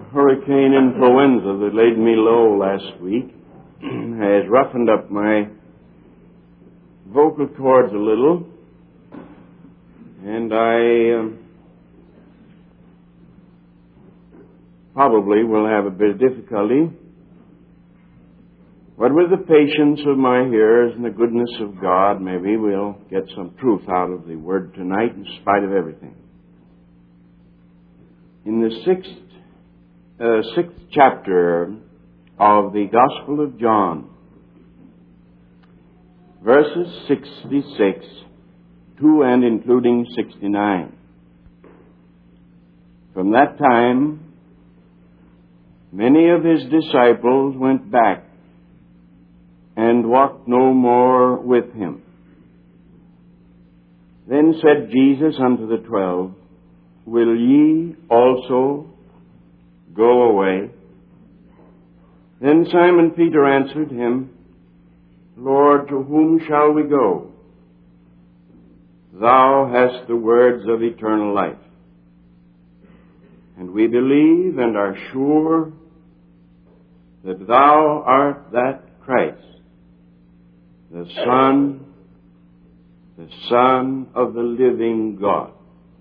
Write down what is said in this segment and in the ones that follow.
Hurricane influenza that laid me low last week has roughened up my vocal cords a little, and I probably will have a bit of difficulty. But with the patience of my hearers and the goodness of God, maybe we'll get some truth out of the Word tonight in spite of everything. In the sixth chapter of the Gospel of John, verses 66 to and including 69. From that time, many of his disciples went back and walked no more with him. Then said Jesus unto the 12, Will ye also go away? Then Simon Peter answered him, Lord, to whom shall we go? Thou hast the words of eternal life. And we believe and are sure that thou art that Christ, the Son of the living God.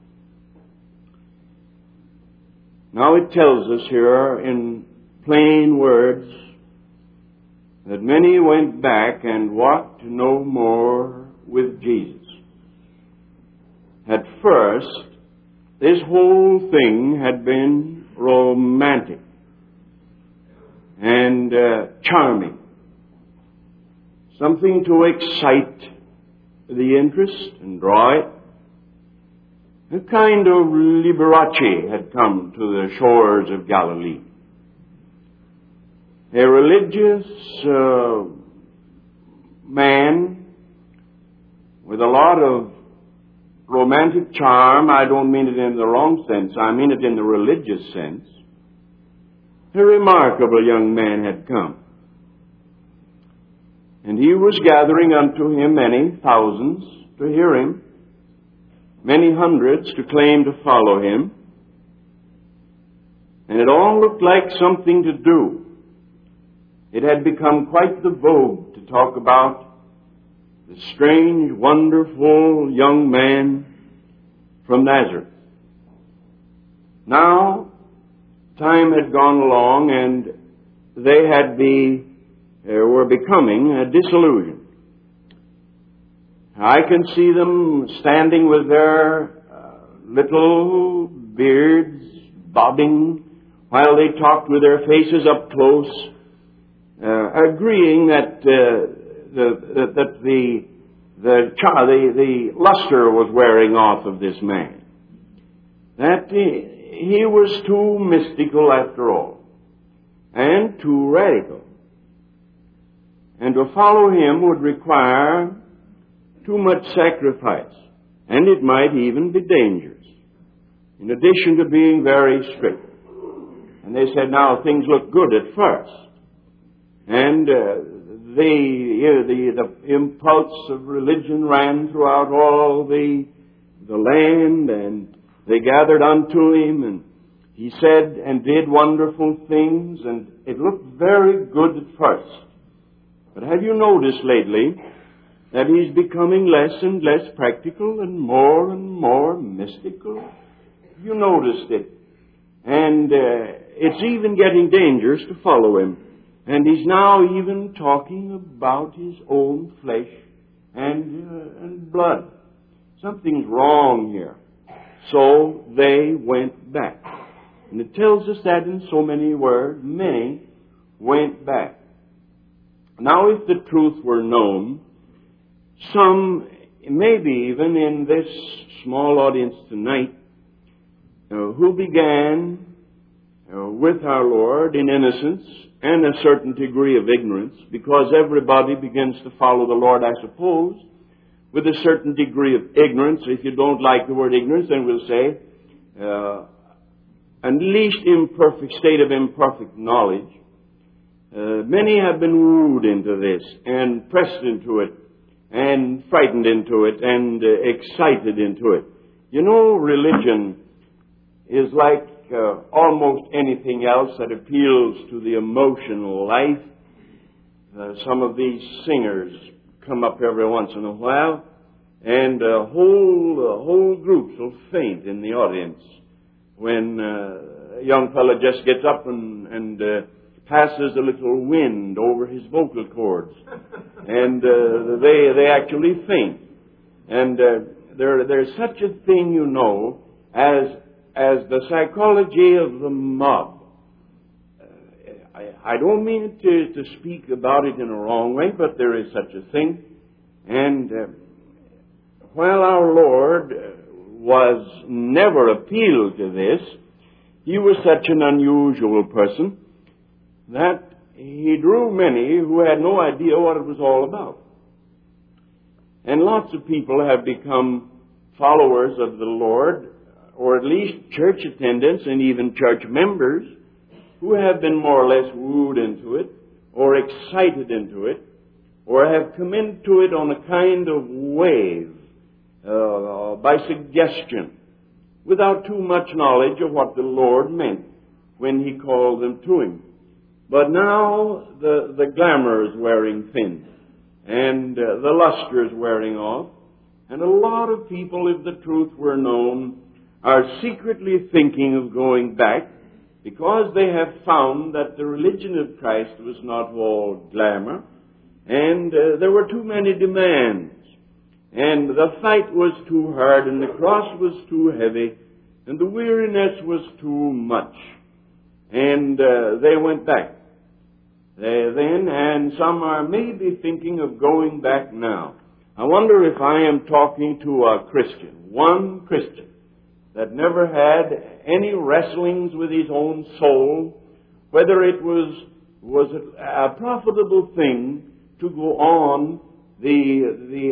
Now it tells us here in plain words that many went back and walked no more with Jesus. At first, this whole thing had been romantic and charming. Something to excite the interest and draw it. A kind of Liberace had come to the shores of Galilee. A religious man with a lot of romantic charm. I don't mean it in the wrong sense. I mean it in the religious sense. A remarkable young man had come. And he was gathering unto him many thousands to hear him, many hundreds to claim to follow him. And it all looked like something to do. It had become quite the vogue to talk about the strange, wonderful young man from Nazareth. Now, time had gone along and they were becoming disillusioned. I can see them standing with their little beards bobbing while they talked with their faces up close, agreeing that the luster was wearing off of this man. That he was too mystical after all, and too radical. And to follow him would require too much sacrifice, and it might even be dangerous, in addition to being very strict. And they said, now things look good at first, and the impulse of religion ran throughout all the land, and they gathered unto him, and he said and did wonderful things, and it looked very good at first. But have you noticed lately that he's becoming less and less practical and more mystical? Have you noticed it? And it's even getting dangerous to follow him. And he's now even talking about his own flesh and blood. Something's wrong here. So they went back. And it tells us that in so many words, many went back. Now, if the truth were known, some, maybe even in this small audience tonight, who began with our Lord in innocence and a certain degree of ignorance, because everybody begins to follow the Lord, I suppose, with a certain degree of ignorance. If you don't like the word ignorance, then we'll say at least imperfect state of imperfect knowledge. Many have been wooed into this and pressed into it and frightened into it and excited into it. You know, religion is like almost anything else that appeals to the emotional life, some of these singers come up every once in a while, and whole groups will faint in the audience when a young fellow just gets up and passes a little wind over his vocal cords, and they actually faint. And there's such a thing, you know, as the psychology of the mob. I don't mean to speak about it in a wrong way, but there is such a thing. And while our Lord was never appealed to this, he was such an unusual person that he drew many who had no idea what it was all about. And lots of people have become followers of the Lord, or at least church attendants and even church members, who have been more or less wooed into it, or excited into it, or have come into it on a kind of wave, by suggestion, without too much knowledge of what the Lord meant when He called them to Him. But now the glamour is wearing thin, and the luster is wearing off, and a lot of people, if the truth were known, are secretly thinking of going back, because they have found that the religion of Christ was not all glamour, and there were too many demands, and the fight was too hard, and the cross was too heavy, and the weariness was too much. And they went back then, and some are maybe thinking of going back now. I wonder if I am talking to a Christian, one Christian, that never had any wrestlings with his own soul, whether it was a profitable thing to go on the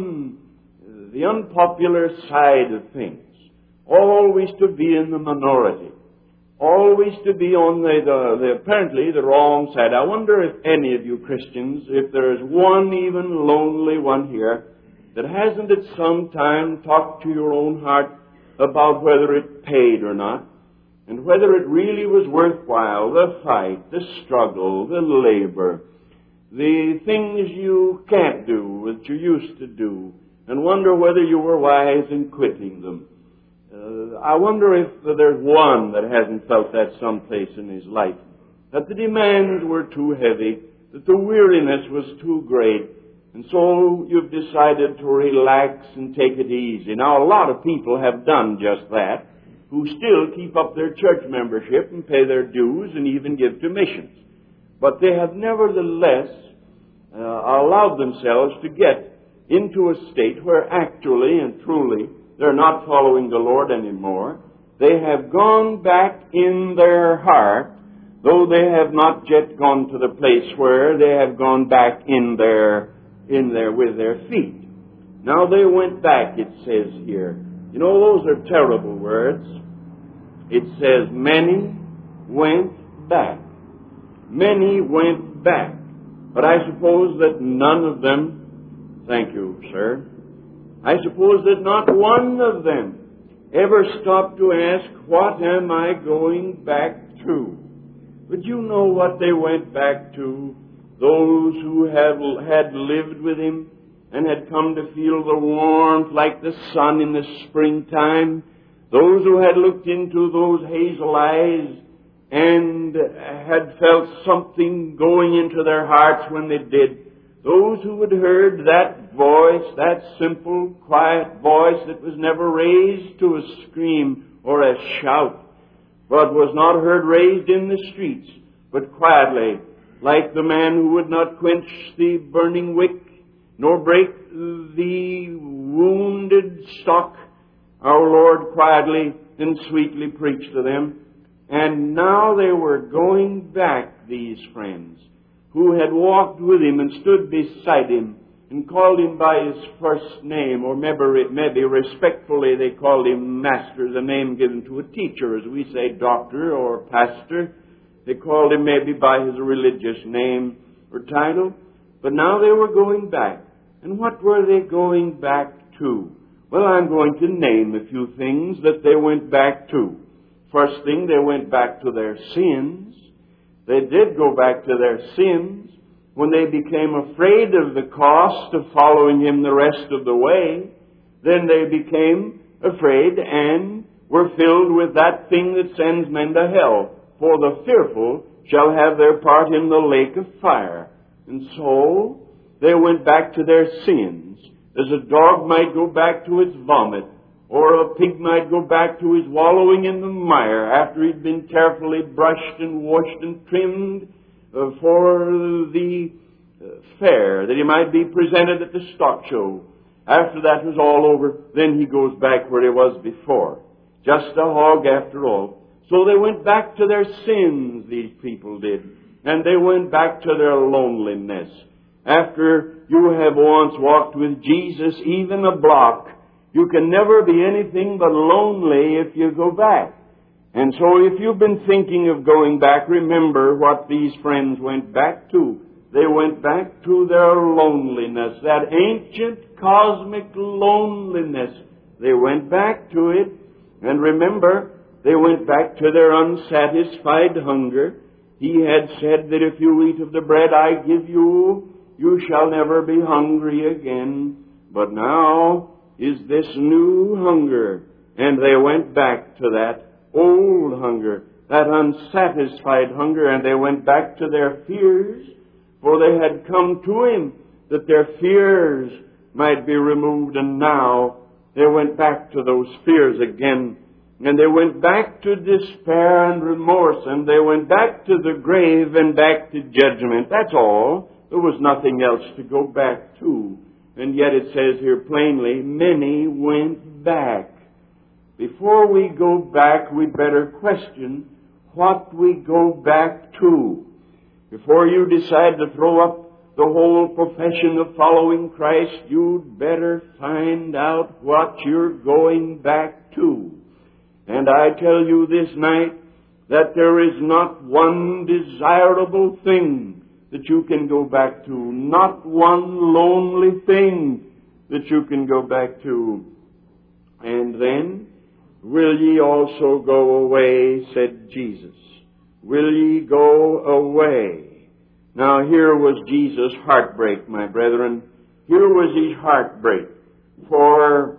unpopular side of things, always to be in the minority, always to be on the apparently the wrong side. I wonder if any of you Christians, if there is one even lonely one here, that hasn't at some time talked to your own heart about whether it paid or not, and whether it really was worthwhile, the fight, the struggle, the labor, the things you can't do that you used to do, and wonder whether you were wise in quitting them. I wonder if there's one that hasn't felt that someplace in his life, that the demands were too heavy, that the weariness was too great, and so you've decided to relax and take it easy. Now, a lot of people have done just that, who still keep up their church membership and pay their dues and even give to missions. But they have nevertheless allowed themselves to get into a state where actually and truly they're not following the Lord anymore. They have gone back in their heart, though they have not yet gone to the place where they have gone back in there with their feet. Now they went back, it says here. You know, those are terrible words. It says, many went back. Many went back. But I suppose that none of them, thank you, sir, I suppose that not one of them ever stopped to ask, what am I going back to? But you know what they went back to? Those who had lived with Him and had come to feel the warmth like the sun in the springtime. Those who had looked into those hazel eyes and had felt something going into their hearts when they did. Those who had heard that voice, that simple, quiet voice that was never raised to a scream or a shout, but was not heard raised in the streets, but quietly, like the man who would not quench the burning wick, nor break the wounded stock, our Lord quietly and sweetly preached to them. And now they were going back, these friends, who had walked with Him and stood beside Him and called Him by His first name, or maybe respectfully they called Him Master, the name given to a teacher, as we say doctor or pastor. They called Him maybe by His religious name or title. But now they were going back. And what were they going back to? Well, I'm going to name a few things that they went back to. First thing, they went back to their sins. They did go back to their sins when they became afraid of the cost of following Him the rest of the way. Then they became afraid and were filled with that thing that sends men to hell. For the fearful shall have their part in the lake of fire. And so they went back to their sins, as a dog might go back to its vomit, or a pig might go back to his wallowing in the mire after he'd been carefully brushed and washed and trimmed for the fair, that he might be presented at the stock show. After that was all over, then he goes back where he was before. Just a hog after all. So they went back to their sins, these people did. And they went back to their loneliness. After you have once walked with Jesus, even a block, you can never be anything but lonely if you go back. And so if you've been thinking of going back, remember what these friends went back to. They went back to their loneliness, that ancient cosmic loneliness. They went back to it. And remember, they went back to their unsatisfied hunger. He had said that if you eat of the bread I give you, you shall never be hungry again. But now is this new hunger. And they went back to that old hunger, that unsatisfied hunger, and they went back to their fears, for they had come to Him that their fears might be removed, and now they went back to those fears again. And they went back to despair and remorse, and they went back to the grave and back to judgment. That's all. There was nothing else to go back to. And yet it says here plainly, many went back. Before we go back, we'd better question what we go back to. Before you decide to throw up the whole profession of following Christ, you'd better find out what you're going back to. And I tell you this night that there is not one desirable thing that you can go back to, not one lonely thing that you can go back to. And then, will ye also go away, said Jesus. Will ye go away? Now here was Jesus' heartbreak, my brethren. Here was His heartbreak. For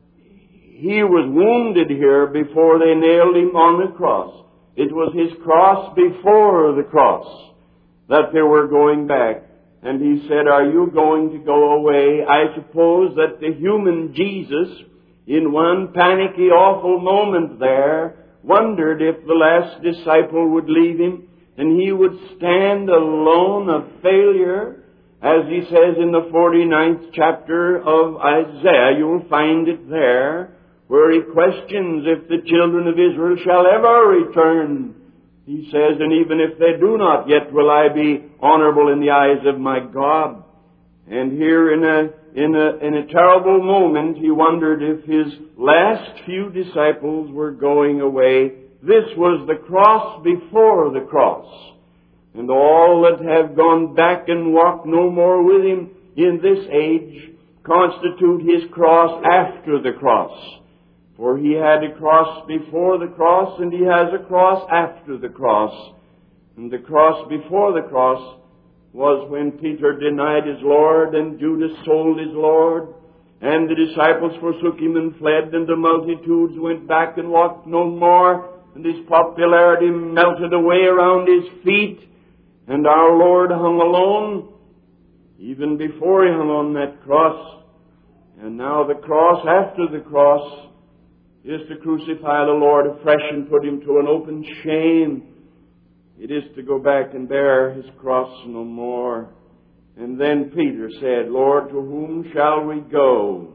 He was wounded here before they nailed Him on the cross. It was His cross before the cross that they were going back. And He said, are you going to go away? I suppose that the human Jesus, in one panicky, awful moment there, wondered if the last disciple would leave Him and He would stand alone, a failure. As He says in the 49th chapter of Isaiah, you'll find it there, where He questions if the children of Israel shall ever return. He says, and even if they do not, yet will I be honorable in the eyes of my God. And here in a terrible moment, He wondered if His last few disciples were going away. This was the cross before the cross. And all that have gone back and walked no more with Him in this age constitute His cross after the cross. For He had a cross before the cross, and He has a cross after the cross. And the cross before the cross was when Peter denied his Lord, and Judas sold his Lord, and the disciples forsook Him and fled, and the multitudes went back and walked no more, and His popularity melted away around His feet, and our Lord hung alone, even before He hung on that cross. And now the cross after the cross is to crucify the Lord afresh and put Him to an open shame. It is to go back and bear His cross no more. And then Peter said, Lord, to whom shall we go?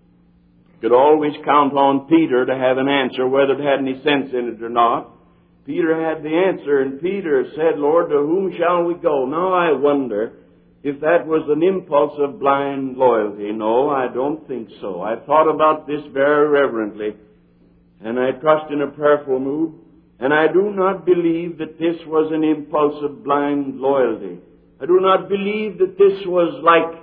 You could always count on Peter to have an answer, whether it had any sense in it or not. Peter had the answer, and Peter said, Lord, to whom shall we go? Now I wonder if that was an impulse of blind loyalty. No, I don't think so. I thought about this very reverently, and I trust in a prayerful mood, and I do not believe that this was an impulse of blind loyalty. I do not believe that this was like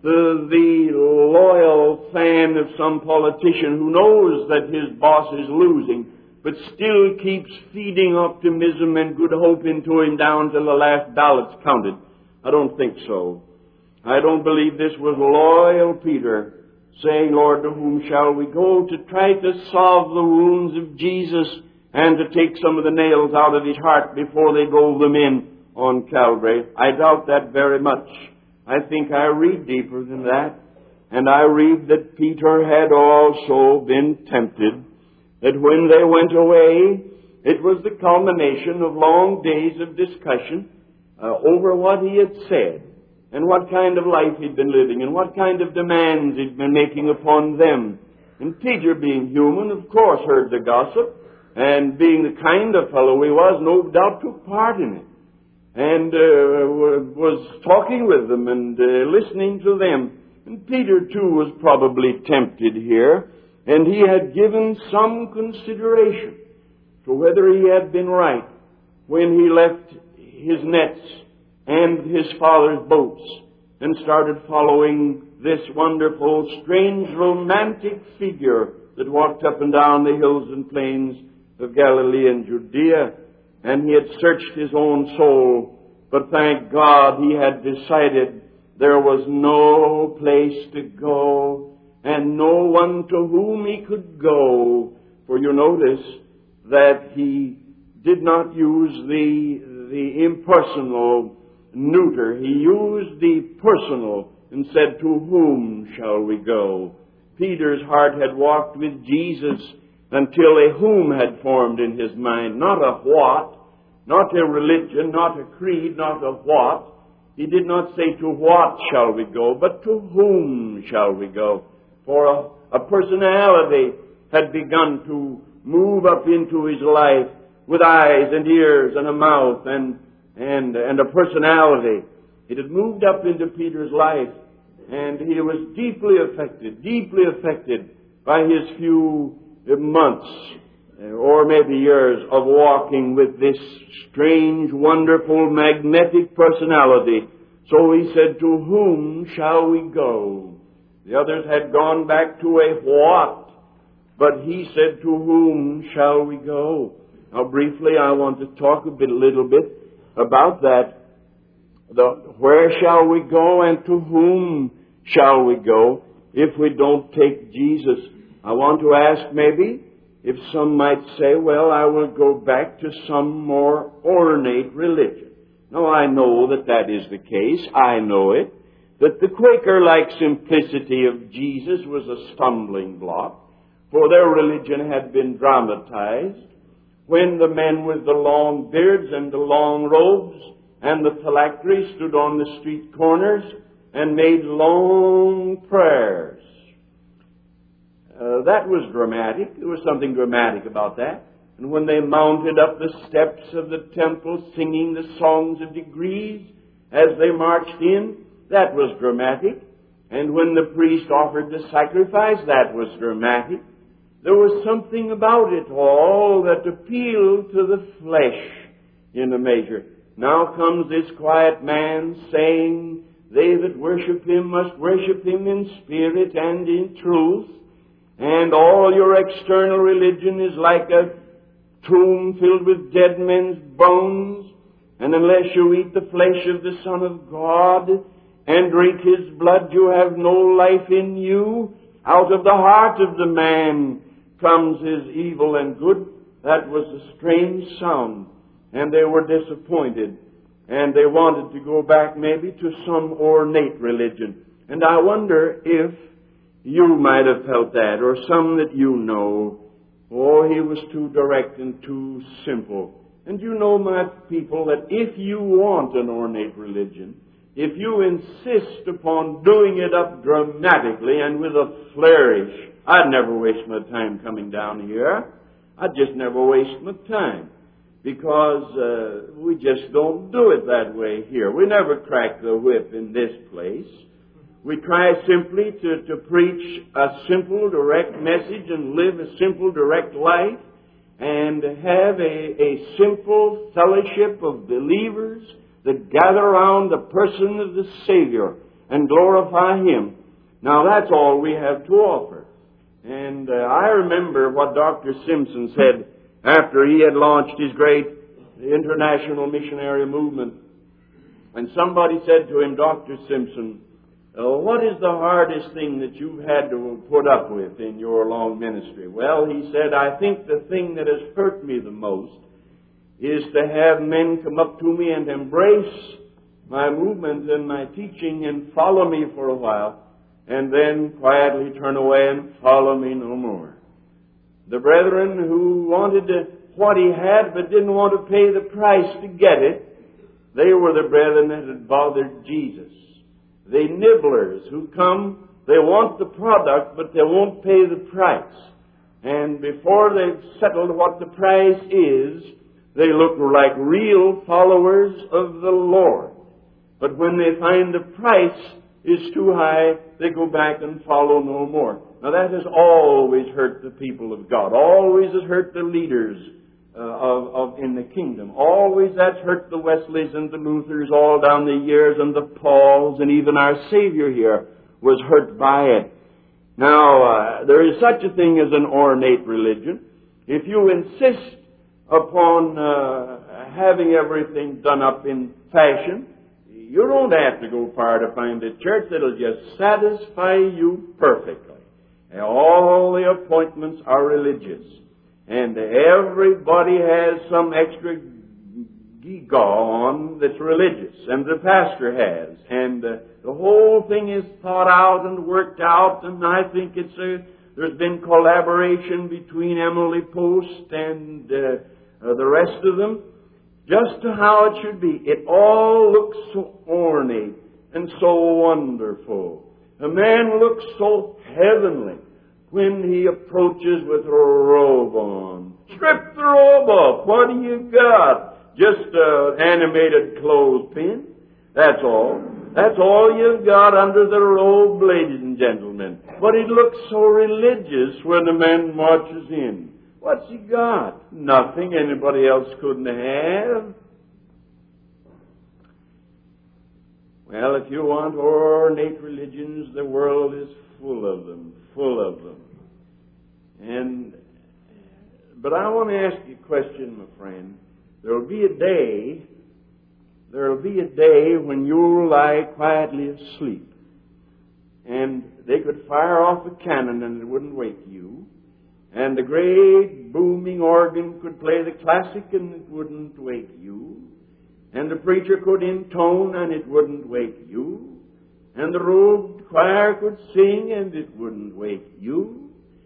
the loyal fan of some politician who knows that his boss is losing, but still keeps feeding optimism and good hope into him down till the last ballot's counted. I don't think so. I don't believe this was loyal Peter saying, Lord, to whom shall we go, to try to solve the wounds of Jesus and to take some of the nails out of his heart before they drove them in on Calvary. I doubt that very much. I think I read deeper than that. And I read that Peter had also been tempted, that when they went away, it was the culmination of long days of discussion over what he had said, and what kind of life he'd been living, and what kind of demands he'd been making upon them. And Peter, being human, of course, heard the gossip, and being the kind of fellow he was, no doubt took part in it, and was talking with them and listening to them. And Peter, too, was probably tempted here, and he had given some consideration to whether he had been right when he left his nets and his father's boats and started following this wonderful, strange, romantic figure that walked up and down the hills and plains of Galilee and Judea. And he had searched his own soul, but thank God he had decided there was no place to go and no one to whom he could go. For you notice that he did not use the impersonal neuter. He used the personal and said, to whom shall we go? Peter's heart had walked with Jesus until a whom had formed in his mind, not a what, not a religion, not a creed, not a what. He did not say, to what shall we go, but to whom shall we go? For a personality had begun to move up into his life with eyes and ears and a mouth and a personality. It had moved up into Peter's life, and he was deeply affected by his few months or maybe years of walking with this strange, wonderful, magnetic personality. So he said, to whom shall we go? The others had gone back to a what, but he said, to whom shall we go? Now briefly, I want to talk a little bit about that. Where shall we go and to whom shall we go if we don't take Jesus? I want to ask maybe if some might say, well, I will go back to some more ornate religion. Now, I know that is the case. I know it. That the Quaker-like simplicity of Jesus was a stumbling block, for their religion had been dramatized when the men with the long beards and the long robes and the phylacteries stood on the street corners and made long prayers. That was dramatic. There was something dramatic about that. And when they mounted up the steps of the temple singing the songs of degrees as they marched in, that was dramatic. And when the priest offered the sacrifice, that was dramatic. There was something about it all that appealed to the flesh in a measure. Now comes this quiet man saying, they that worship him must worship him in spirit and in truth. And all your external religion is like a tomb filled with dead men's bones. And unless you eat the flesh of the Son of God and drink his blood, you have no life in you. Out of the heart of the man comes his evil and good. That was a strange sound. And they were disappointed. And they wanted to go back maybe to some ornate religion. And I wonder if you might have felt that, or some that you know. Oh, he was too direct and too simple. And you know, my people, that if you want an ornate religion, if you insist upon doing it up dramatically and with a flourish, I'd never waste my time coming down here. I'd just never waste my time. Because we just don't do it that way here. We never crack the whip in this place. We try simply to preach a simple, direct message and live a simple, direct life and have a simple fellowship of believers that gather around the person of the Savior and glorify Him. Now that's all we have to offer. And I remember what Dr. Simpson said after he had launched his great international missionary movement. And somebody said to him, Dr. Simpson, what is the hardest thing that you've had to put up with in your long ministry? Well, he said, I think the thing that has hurt me the most is to have men come up to me and embrace my movement and my teaching and follow me for a while, and then quietly turn away and follow me no more. The brethren who wanted what he had but didn't want to pay the price to get it, they were the brethren that had bothered Jesus. The nibblers who come, they want the product, but they won't pay the price. And before they've settled what the price is, they look like real followers of the Lord. But when they find the price is too high, they go back and follow no more. Now that has always hurt the people of God. Always has hurt the leaders in the kingdom. Always that's hurt the Wesleys and the Luthers all down the years, and the Pauls, and even our Savior here was hurt by it. Now, there is such a thing as an ornate religion. If you insist upon having everything done up in fashion, you don't have to go far to find a church that'll just satisfy you perfectly. And all the appointments are religious. And everybody has some extra gewgaw on that's religious. And the pastor has. And the whole thing is thought out and worked out. And I think there's been collaboration between Emily Post and the rest of them, just to how it should be. It all looks so ornate and so wonderful. A man looks so heavenly when he approaches with a robe on. Strip the robe off. What do you got? Just an animated clothespin. That's all. That's all you've got under the robe, ladies and gentlemen. But it looks so religious when the man marches in. What's he got? Nothing anybody else couldn't have. Well, if you want ornate religions, the world is full of them. But I want to ask you a question, my friend. There'll be a day when you'll lie quietly asleep, and they could fire off a cannon and it wouldn't wake you, and the great booming organ could play the classic and it wouldn't wake you, and the preacher could intone and it wouldn't wake you, and the robed choir could sing and it wouldn't wake you,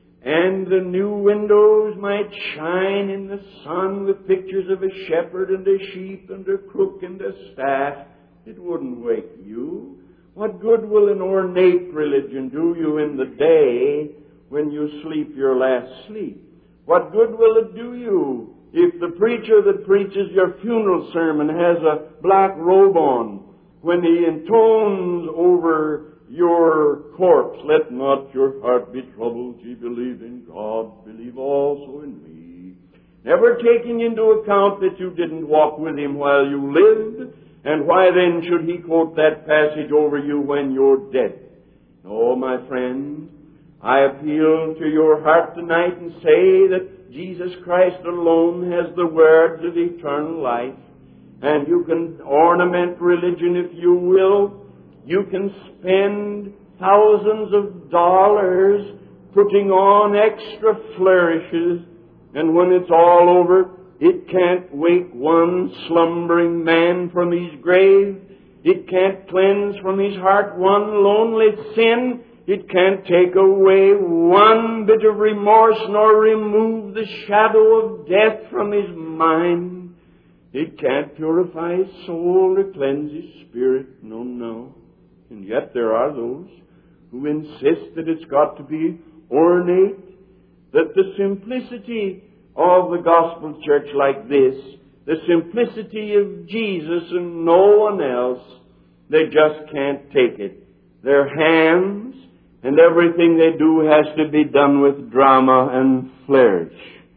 and the new windows might shine in the sun with pictures of a shepherd and a sheep and a crook and a staff. It wouldn't wake you. What good will an ornate religion do you in the day when you sleep your last sleep? What good will it do you if the preacher that preaches your funeral sermon has a black robe on when he intones over your corpse, let not your heart be troubled, ye believe in God, believe also in me. Never taking into account that you didn't walk with him while you lived, and why then should he quote that passage over you when you're dead? No, my friend, I appeal to your heart tonight and say that Jesus Christ alone has the words of eternal life, and you can ornament religion if you will. You can spend thousands of dollars putting on extra flourishes, and when it's all over, it can't wake one slumbering man from his grave. It can't cleanse from his heart one lonely sin. It can't take away one bit of remorse nor remove the shadow of death from his mind. It can't purify his soul or cleanse his spirit. No. And yet there are those who insist that it's got to be ornate, that the simplicity of the gospel church like this, the simplicity of Jesus and no one else, they just can't take it. Their hands and everything they do has to be done with drama and flourish.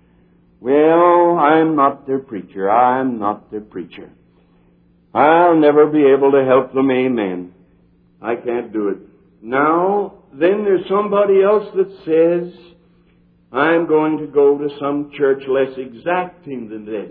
Well, I'm not their preacher. I'll never be able to help them, amen. I can't do it. Now, then there's somebody else that says, I'm going to go to some church less exacting than this.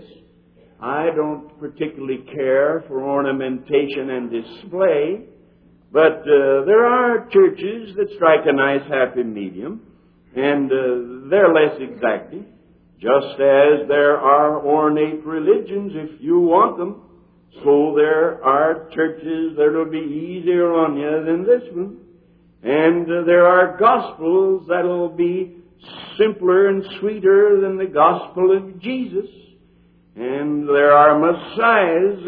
I don't particularly care for ornamentation and display, but there are churches that strike a nice happy medium, and they're less exacting, just as there are ornate religions if you want them. So there are churches that will be easier on you than this one. And there are gospels that will be simpler and sweeter than the gospel of Jesus. And there are messiahs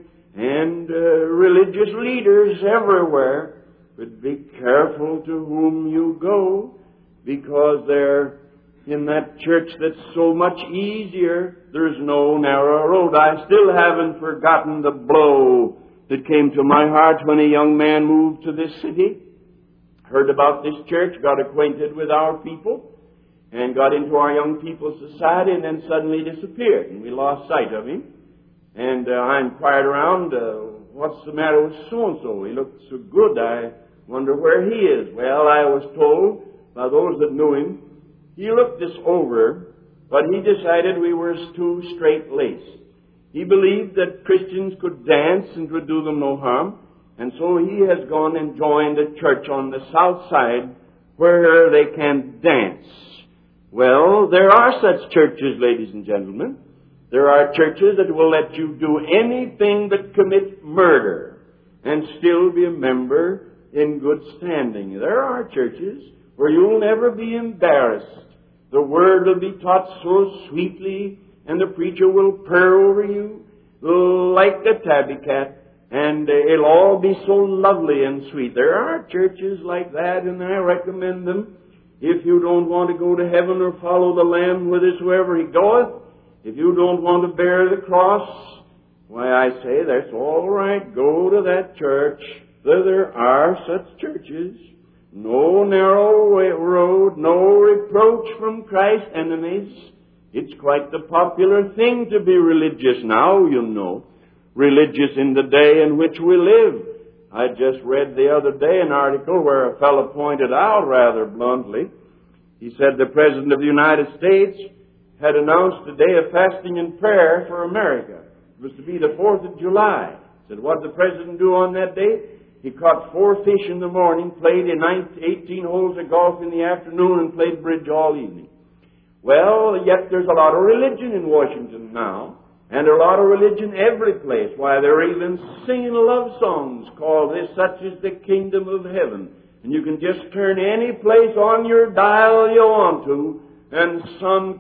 and religious leaders everywhere. But be careful to whom you go, because they're in that church that's so much easier. There's no narrow road. I still haven't forgotten the blow that came to my heart when a young man moved to this city, heard about this church, got acquainted with our people, and got into our young people's society, and then suddenly disappeared, and we lost sight of him. And I inquired around, what's the matter with so-and-so? He looked so good, I wonder where he is. Well, I was told by those that knew him, he looked us over, but he decided we were too straight-laced. He believed that Christians could dance and would do them no harm, and so he has gone and joined a church on the south side where they can dance. Well, there are such churches, ladies and gentlemen. There are churches that will let you do anything but commit murder and still be a member in good standing. There are churches where you'll never be embarrassed. The Word will be taught so sweetly, and the preacher will purr over you like a tabby cat, and it'll all be so lovely and sweet. There are churches like that, and I recommend them. If you don't want to go to heaven or follow the Lamb whithersoever he goeth, if you don't want to bear the cross, why, I say that's all right. Go to that church. There are such churches. No narrow road, no reproach from Christ's enemies. It's quite the popular thing to be religious now, you know. Religious in the day in which we live. I just read the other day an article where a fellow pointed out rather bluntly. He said the President of the United States had announced a day of fasting and prayer for America. It was to be the 4th of July. He said, what did the President do on that day? He caught 4 fish in the morning, played in 18 holes of golf in the afternoon, and played bridge all evening. Well, yet there's a lot of religion in Washington now, and a lot of religion every place. Why, they're even singing love songs called "This Such is the Kingdom of Heaven." And you can just turn any place on your dial you want to, and some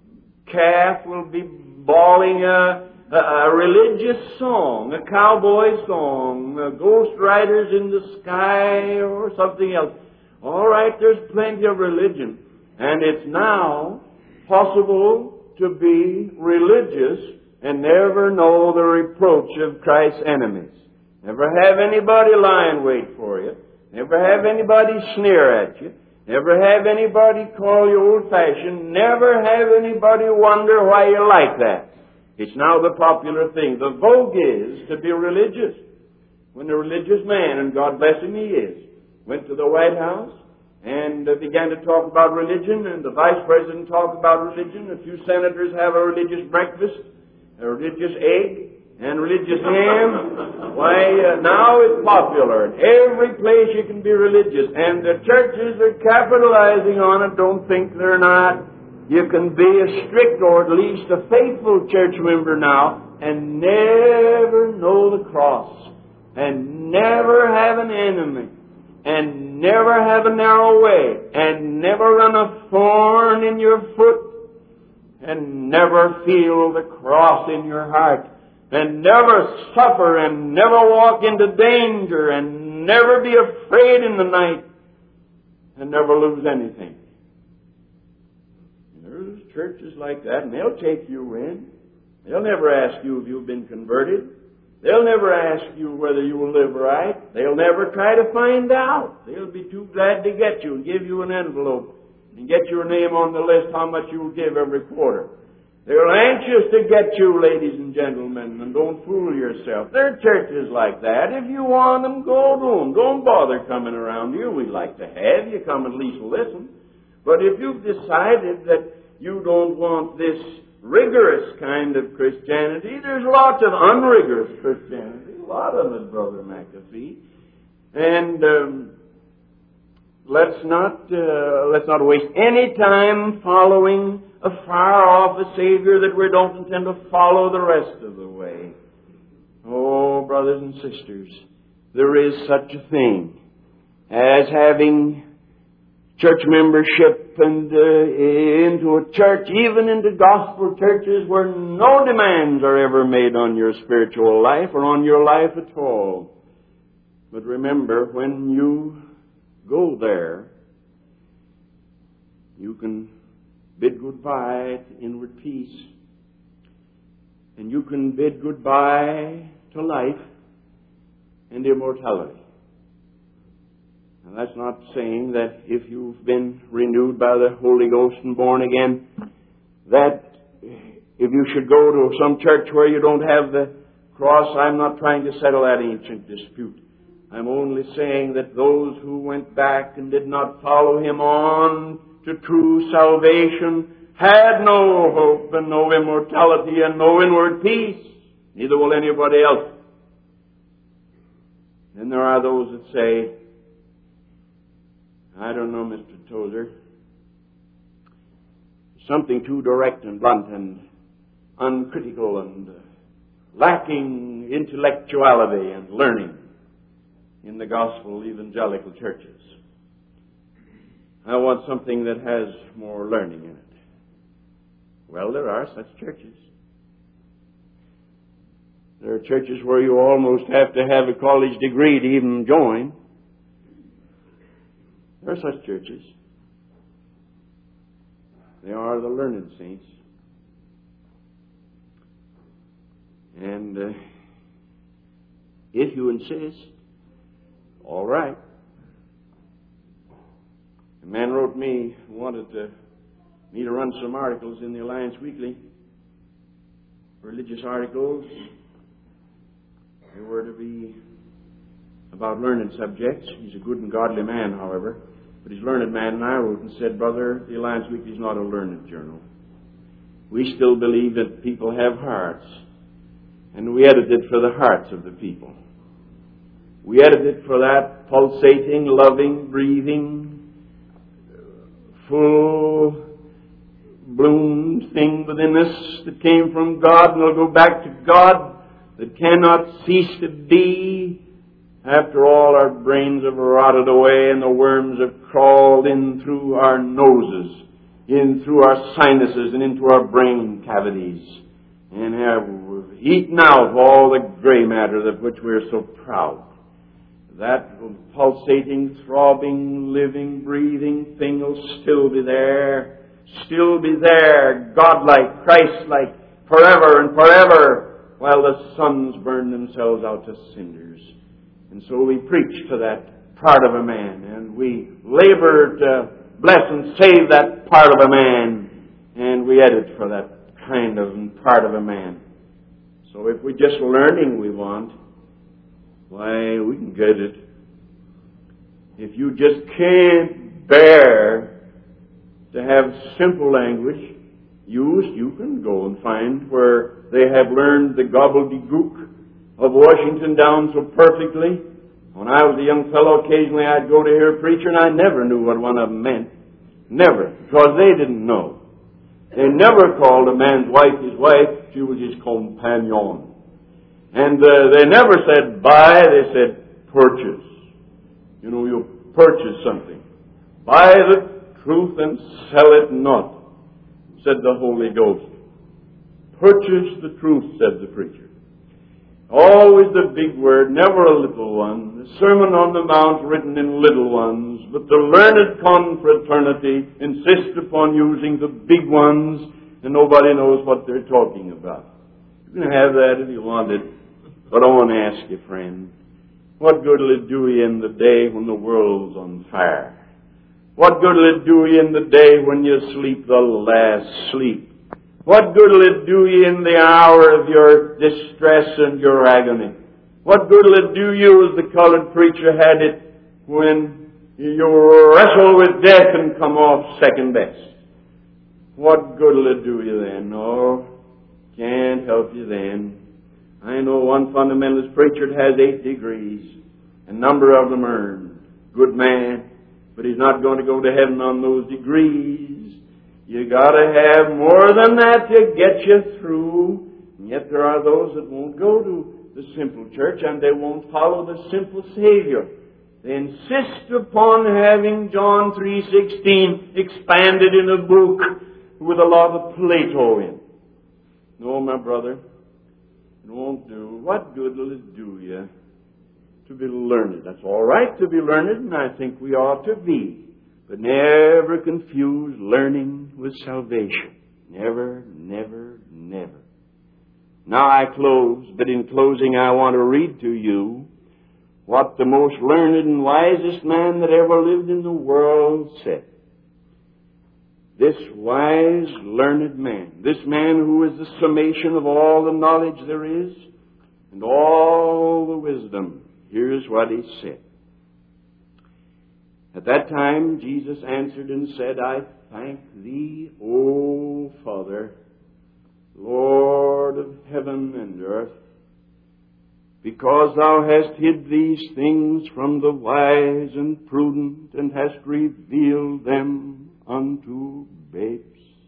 calf will be bawling a religious song, a cowboy song, Ghost Riders in the Sky, or something else. All right, there's plenty of religion. And it's now possible to be religious and never know the reproach of Christ's enemies. Never have anybody lie in wait for you. Never have anybody sneer at you. Never have anybody call you old-fashioned. Never have anybody wonder why you like that. It's now the popular thing. The vogue is to be religious. When a religious man, and God bless him, he is, went to the White House and began to talk about religion, and the Vice President talked about religion. A few senators have a religious breakfast, a religious egg, and religious ham. Why, now it's popular. In every place you can be religious, and the churches are capitalizing on it. Don't think they're not. You can be a strict, or at least a faithful church member now, and never know the cross, and never have an enemy, and never have a narrow way, and never run a thorn in your foot, and never feel the cross in your heart, and never suffer, and never walk into danger, and never be afraid in the night, and never lose anything. There's churches like that, and they'll take you in. They'll never ask you if you've been converted. They'll never ask you whether you will live right. They'll never try to find out. They'll be too glad to get you and give you an envelope and get your name on the list how much you will give every quarter. They're anxious to get you, ladies and gentlemen, and don't fool yourself. There are churches like that. If you want them, go to them. Don't bother coming around here. We'd like to have you come at least listen. But if you've decided that you don't want this rigorous kind of Christianity, there's lots of unrigorous Christianity, a lot of it, Brother McAfee. And let's not waste any time following afar off a Savior that we don't intend to follow the rest of the way. Oh, brothers and sisters, there is such a thing as having church membership and into a church, even into gospel churches where no demands are ever made on your spiritual life or on your life at all. But remember, when you go there, you can bid goodbye to inward peace, and you can bid goodbye to life and immortality. And that's not saying that if you've been renewed by the Holy Ghost and born again, that if you should go to some church where you don't have the cross. I'm not trying to settle that ancient dispute. I'm only saying that those who went back and did not follow Him on to true salvation had no hope and no immortality and no inward peace. Neither will anybody else. Then there are those that say, I don't know, Mr. Tozer, something too direct and blunt and uncritical and lacking intellectuality and learning in the gospel evangelical churches. I want something that has more learning in it. Well, there are such churches. There are churches where you almost have to have a college degree to even join. There are such churches. They are the learned saints. And if you insist, all right. A man wrote me, wanted me to run some articles in the Alliance Weekly, religious articles. They were to be about learned subjects. He's a good and godly man, however. But he's a learned man, and I wrote and said, Brother, the Alliance Weekly is not a learned journal. We still believe that people have hearts. And we edit it for the hearts of the people. We edit it for that pulsating, loving, breathing, full-bloomed thing within us that came from God and will go back to God, that cannot cease to be after all our brains have rotted away and the worms have crawled in through our noses, in through our sinuses and into our brain cavities, and have eaten out all the gray matter of which we are so proud. That pulsating, throbbing, living, breathing thing will still be there, God-like, Christ-like, forever and forever, while the suns burn themselves out to cinders. And so we preach to that part of a man, and we labor to bless and save that part of a man, and we edit for that kind of part of a man. So if we just learning we want, why, we can get it. If you just can't bear to have simple language used, you can go and find where they have learned the gobbledygook of Washington down so perfectly. When I was a young fellow, occasionally I'd go to hear a preacher, and I never knew what one of them meant. Never. Because they didn't know. They never called a man's wife his wife. She was his companion. And they never said buy, they said purchase. You know, you purchase something. Buy the truth and sell it not, said the Holy Ghost. Purchase the truth, said the preacher. Always the big word, never a little one. The Sermon on the Mount written in little ones, but the learned confraternity insist upon using the big ones, and nobody knows what they're talking about. You can have that if you want it, but I want to ask you, friend, what good will it do you in the day when the world's on fire? What good will it do you in the day when you sleep the last sleep? What good will it do you in the hour of your distress and your agony? What good will it do you, as the colored preacher had it, when You wrestle with death and come off second best. What good will it do you then? No, can't help you then. I know one fundamentalist preacher that has 8 degrees. A number of them earned. Good man. But he's not going to go to heaven on those degrees. You got to have more than that to get you through. And yet there are those that won't go to the simple church and they won't follow the simple Savior. They insist upon having John 3:16 expanded in a book with a lot of Plato in. No, my brother, it won't do. What good will it do you to be learned? That's all right to be learned, and I think we ought to be. But never confuse learning with salvation. Never, never, never. Now I close, but in closing I want to read to you what the most learned and wisest man that ever lived in the world said. This wise, learned man, this man who is the summation of all the knowledge there is and all the wisdom, here's what he said. At that time, Jesus answered and said, I thank thee, O Father, Lord of heaven and earth, because thou hast hid these things from the wise and prudent and hast revealed them unto babes.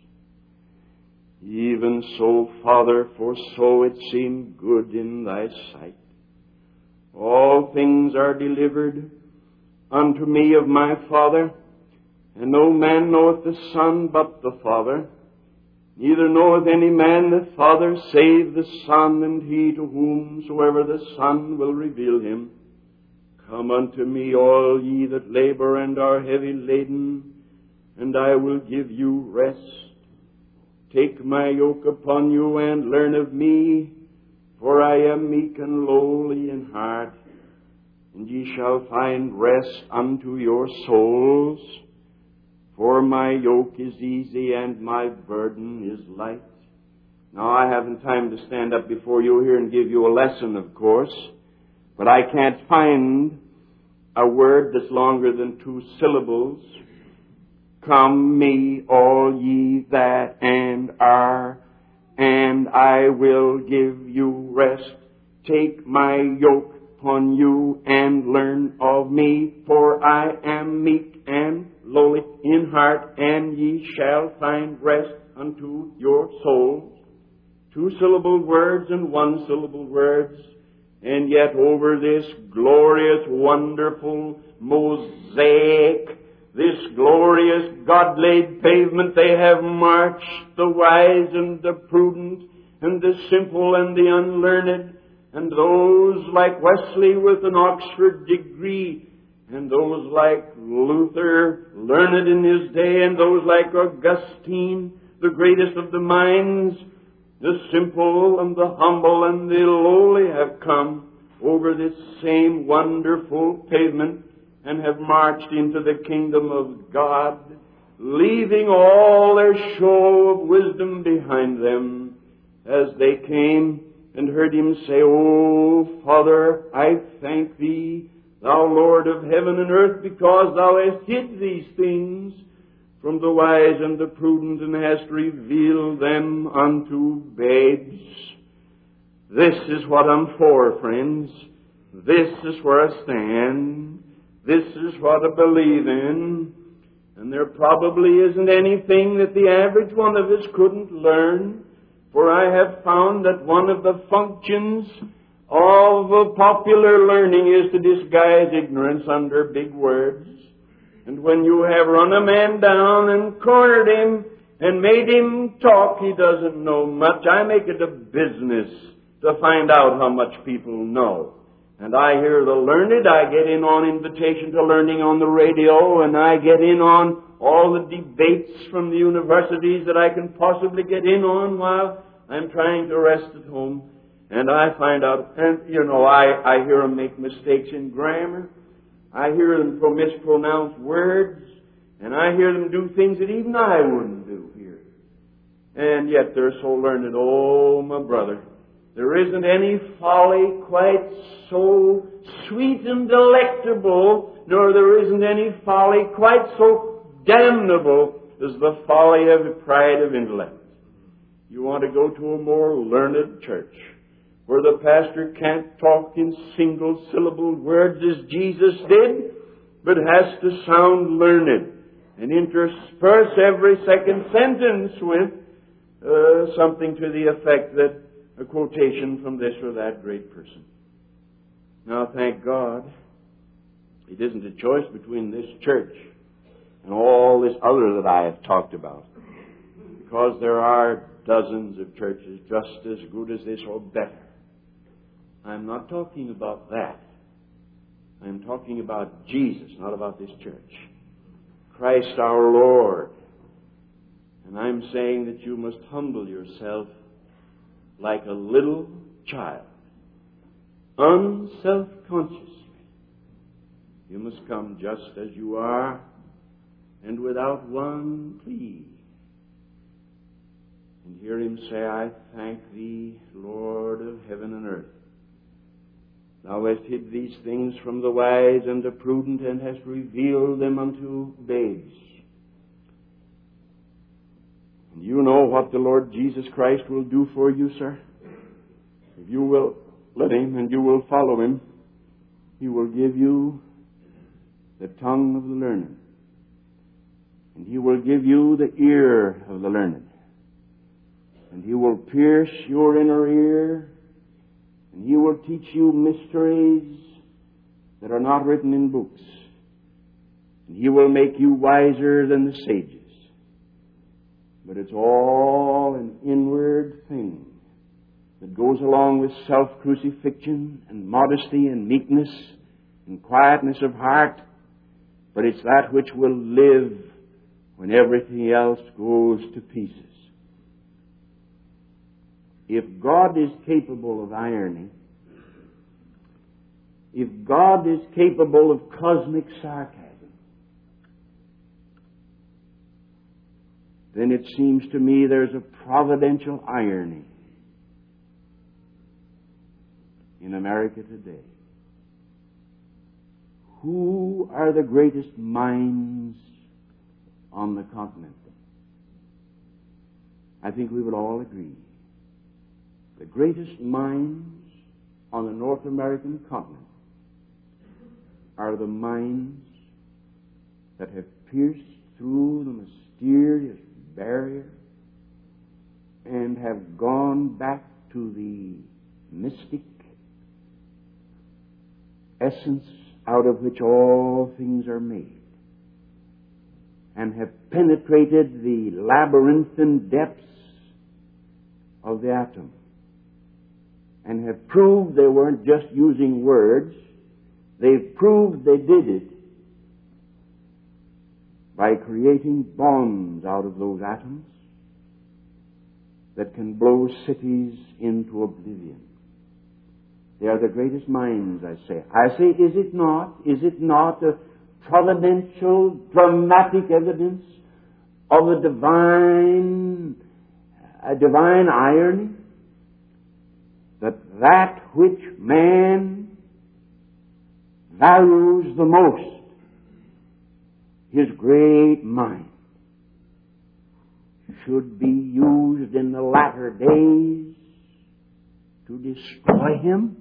Even so, Father, for so it seemed good in thy sight. All things are delivered unto me of my Father, and no man knoweth the Son but the Father. Neither knoweth any man the Father save the Son, and he to whomsoever the Son will reveal him. Come unto me, all ye that labor and are heavy laden, and I will give you rest. Take my yoke upon you and learn of me, for I am meek and lowly in heart, and ye shall find rest unto your souls. For my yoke is easy and my burden is light. Now, I haven't time to stand up before you here and give you a lesson, of course, but I can't find a word that's longer than 2 syllables. Come me, all ye that and are, and I will give you rest. Take my yoke upon you and learn of me, for I am meek and lowly in heart, and ye shall find rest unto your souls. 2-syllable words and 1-syllable words, and yet over this glorious, wonderful mosaic, this glorious God-laid pavement, they have marched the wise and the prudent and the simple and the unlearned, and those like Wesley with an Oxford degree, and those like Luther, learned in his day, and those like Augustine, the greatest of the minds. The simple and the humble and the lowly have come over this same wonderful pavement and have marched into the kingdom of God, leaving all their show of wisdom behind them as they came and heard him say, O Father, I thank thee, thou Lord of heaven and earth, because thou hast hid these things from the wise and the prudent, and hast revealed them unto babes. This is what I'm for, friends. This is where I stand. This is what I believe in. And there probably isn't anything that the average one of us couldn't learn, for I have found that one of the functions of popular learning is to disguise ignorance under big words. And when you have run a man down and cornered him and made him talk, he doesn't know much. I make it a business to find out how much people know. And I hear the learned. I get in on invitation to learning on the radio, and I get in on all the debates from the universities that I can possibly get in on while I'm trying to rest at home. And I find out, and I hear them make mistakes in grammar. I hear them mispronounce words, and I hear them do things that even I wouldn't do here. And yet they're so learned. Oh, my brother, there isn't any folly quite so sweet and delectable nor there isn't any folly quite so damnable as the folly of the pride of intellect. You want to go to a more learned church, where the pastor can't talk in single-syllable words as Jesus did, but has to sound learned and intersperse every second sentence with something to the effect that a quotation from this or that great person. Now, thank God, it isn't a choice between this church and all this other that I have talked about, because there are dozens of churches just as good as this or better. I'm not talking about that. I'm talking about Jesus, not about this church. Christ our Lord. And I'm saying that you must humble yourself like a little child, unself-consciously. You must come just as you are and without one plea. And hear Him say, I thank Thee, Lord of heaven and earth. Thou hast hid these things from the wise and the prudent, and hast revealed them unto babes. And you know what the Lord Jesus Christ will do for you, sir. If you will let Him and you will follow Him, He will give you the tongue of the learned. And He will give you the ear of the learned. And He will pierce your inner ear, and He will teach you mysteries that are not written in books. And He will make you wiser than the sages. But it's all an inward thing that goes along with self-crucifixion and modesty and meekness and quietness of heart. But it's that which will live when everything else goes to pieces. If God is capable of irony, if God is capable of cosmic sarcasm, then it seems to me there's a providential irony in America today. Who are the greatest minds on the continent? I think we would all agree. The greatest minds on the North American continent are the minds that have pierced through the mysterious barrier and have gone back to the mystic essence out of which all things are made, and have penetrated the labyrinthine depths of the atom, and have proved they weren't just using words. They've proved they did it by creating bonds out of those atoms that can blow cities into oblivion. They are the greatest minds, I say. I say, is it not a providential, dramatic evidence of a divine irony? That which man values the most, his great mind, should be used in the latter days to destroy him.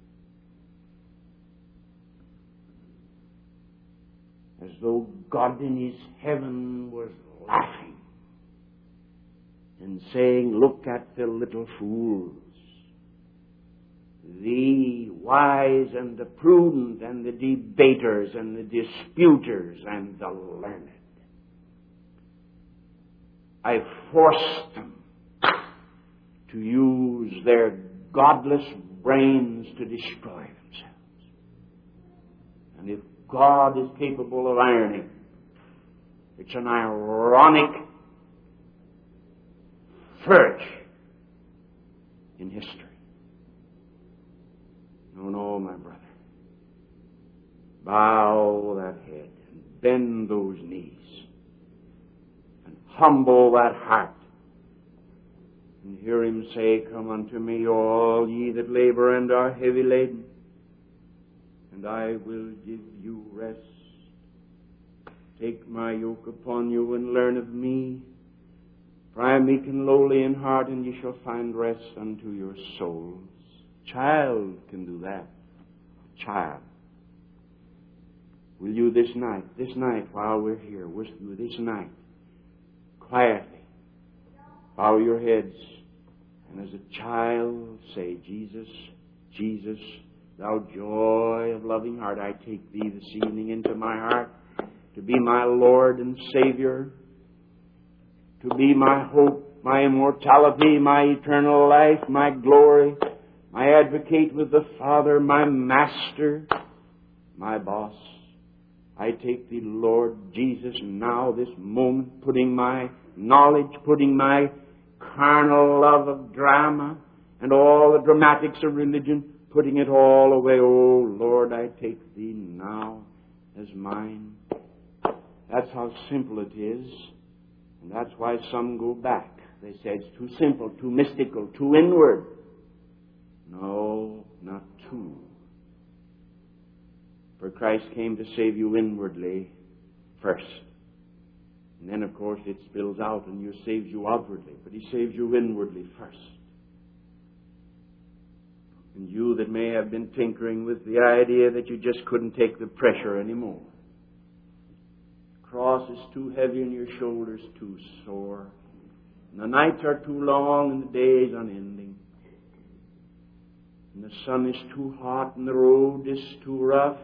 As though God in His heaven was laughing and saying, look at the little fools, the wise and the prudent and the debaters and the disputers and the learned. I forced them to use their godless brains to destroy themselves. And if God is capable of irony, it's an ironic flourish in history. No, my brother. Bow that head and bend those knees and humble that heart and hear Him say, come unto me, all ye that labor and are heavy laden, and I will give you rest. Take my yoke upon you and learn of me. For I am meek and lowly in heart, and ye shall find rest unto your souls. Child can do that. Child. Will you this night while we're here, will you this night, quietly, bow your heads, and as a child say, Jesus, Jesus, thou joy of loving heart, I take thee this evening into my heart to be my Lord and Savior, to be my hope, my immortality, my eternal life, my glory, my advocate with the Father, my master, my boss. I take thee, Lord Jesus, now, this moment, putting my knowledge, putting my carnal love of drama and all the dramatics of religion, putting it all away. Oh, Lord, I take thee now as mine. That's how simple it is. And that's why some go back. They say it's too simple, too mystical, too inward. No, not too. For Christ came to save you inwardly first. And then, of course, it spills out and He saves you outwardly. But He saves you inwardly first. And you that may have been tinkering with the idea that you just couldn't take the pressure anymore. The cross is too heavy and your shoulders too sore. And the nights are too long and the days unending. And the sun is too hot and the road is too rough.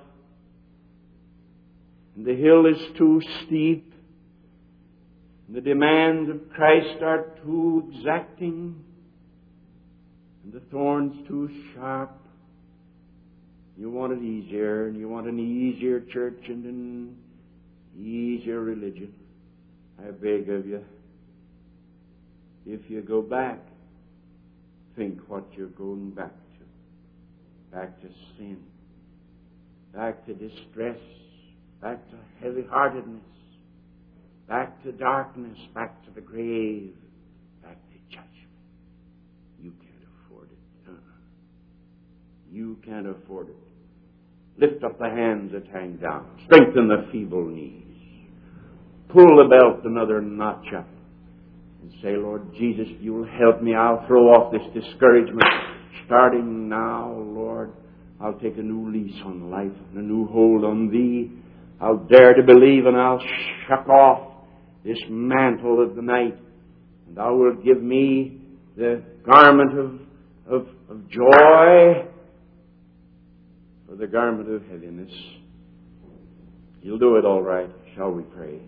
And the hill is too steep. And the demands of Christ are too exacting. And the thorns too sharp. You want it easier, and you want an easier church and an easier religion. I beg of you, if you go back, think what you're going back to. Back to sin. Back to distress. Back to heavy-heartedness. Back to darkness. Back to the grave. Back to judgment. You can't afford it. You can't afford it. Lift up the hands that hang down. Strengthen the feeble knees. Pull the belt another notch up. And say, Lord Jesus, if you'll help me, I'll throw off this discouragement. Starting now, Lord, I'll take a new lease on life and a new hold on Thee. I'll dare to believe and I'll shuck off this mantle of the night. And Thou wilt give me the garment of joy for the garment of heaviness. You'll do it all right. Shall we pray?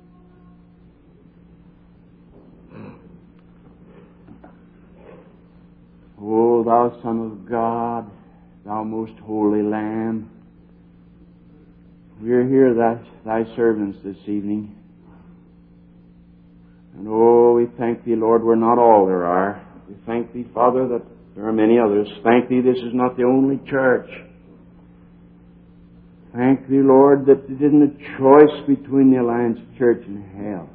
O Thou Son of God, Thou most holy Lamb, we are here, Thy servants this evening. And oh, we thank Thee, Lord, we're not all there are. We thank Thee, Father, that there are many others. Thank Thee this is not the only church. Thank Thee, Lord, that it isn't a choice between the Alliance Church and hell.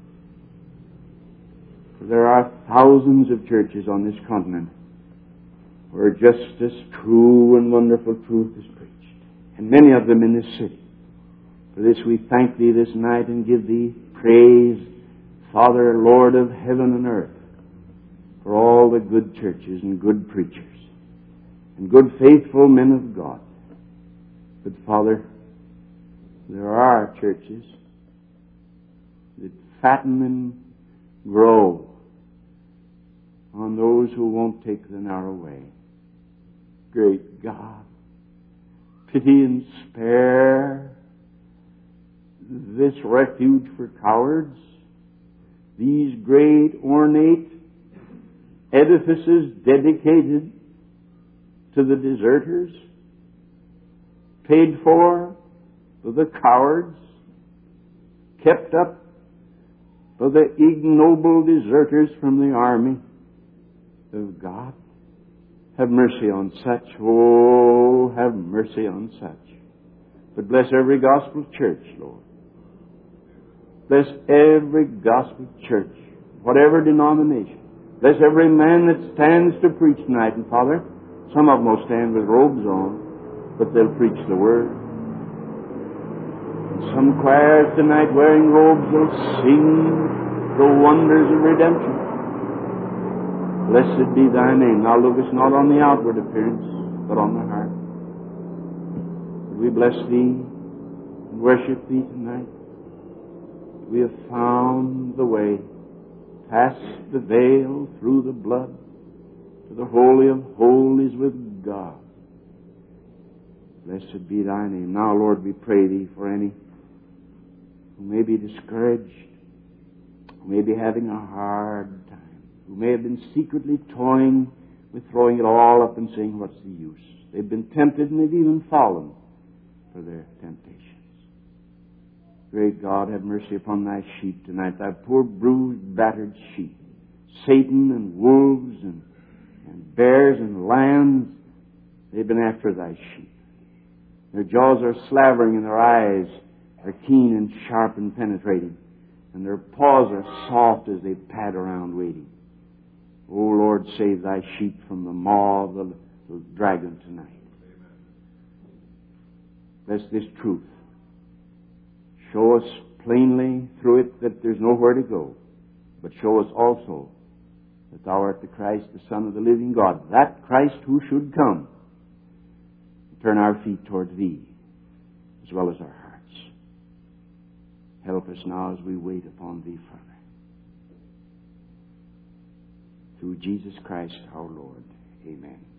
For there are thousands of churches on this continent where just as true and wonderful truth is preached, and many of them in this city. For this we thank Thee this night and give Thee praise, Father, Lord of heaven and earth, for all the good churches and good preachers and good faithful men of God. But Father, there are churches that fatten and grow on those who won't take the narrow way. Great God, pity and spare this refuge for cowards, these great ornate edifices dedicated to the deserters, paid for the cowards, kept up for the ignoble deserters from the army of God. Have mercy on such. Oh, have mercy on such. But bless every gospel church, Lord. Bless every gospel church, whatever denomination. Bless every man that stands to preach tonight. And Father, some of them will stand with robes on, but they'll preach the Word. Some choirs tonight wearing robes will sing the wonders of redemption. Blessed be thy name. Now look us not on the outward appearance, but on the heart. We bless thee and worship thee tonight. We have found the way, past the veil, through the blood, to the Holy of Holies with God. Blessed be thy name. Now, Lord, we pray thee for any who may be discouraged, who may be having a hard time, who may have been secretly toying with throwing it all up and saying, what's the use? They've been tempted and they've even fallen for their temptations. Great God, have mercy upon thy sheep tonight, thy poor bruised, battered sheep. Satan and wolves and bears and lions, they've been after thy sheep. Their jaws are slavering and their eyes are keen and sharp and penetrating, and their paws are soft as they pad around waiting. O Lord, save thy sheep from the maw of the dragon tonight. Bless this truth. Show us plainly through it that there's nowhere to go, but show us also that thou art the Christ, the Son of the living God, that Christ who should come. Turn our feet toward thee as well as our hearts. Help us now as we wait upon thee further. Through Jesus Christ our Lord. Amen.